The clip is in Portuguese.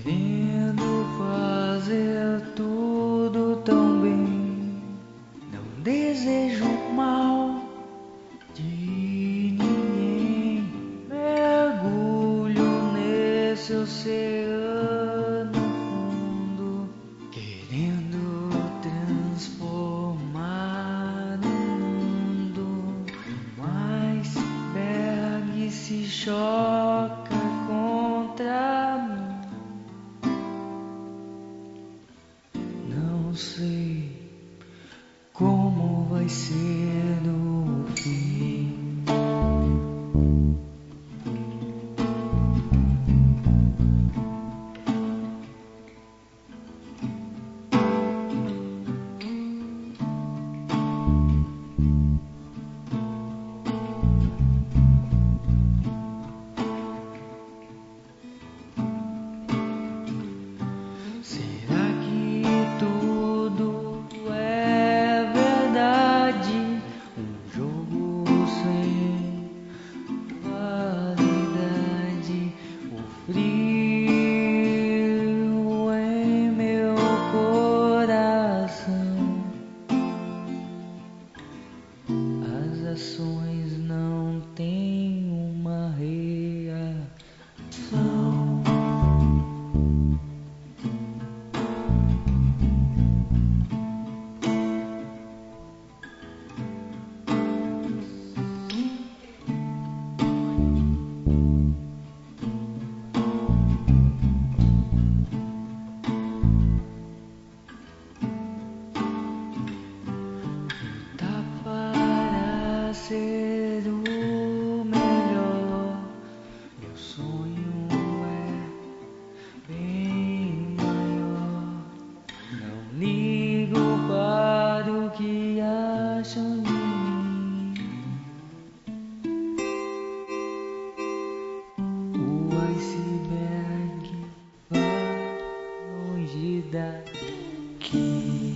querendo fazer tudo tão bem. Não desejo mal de ninguém. Mergulho nesse oceano fundo, querendo transformar o mundo. Um iceberg se choca contra mim. Não sei como vai ser no fim. Será que tudo é verdade? Um jogo sem validade. O frio em meu coração. As ações não têm uma reação. Tá para ser o melhor. Meu sonho é bem maior. Não ligo para o que acham de mim. O iceberg vai longe daqui.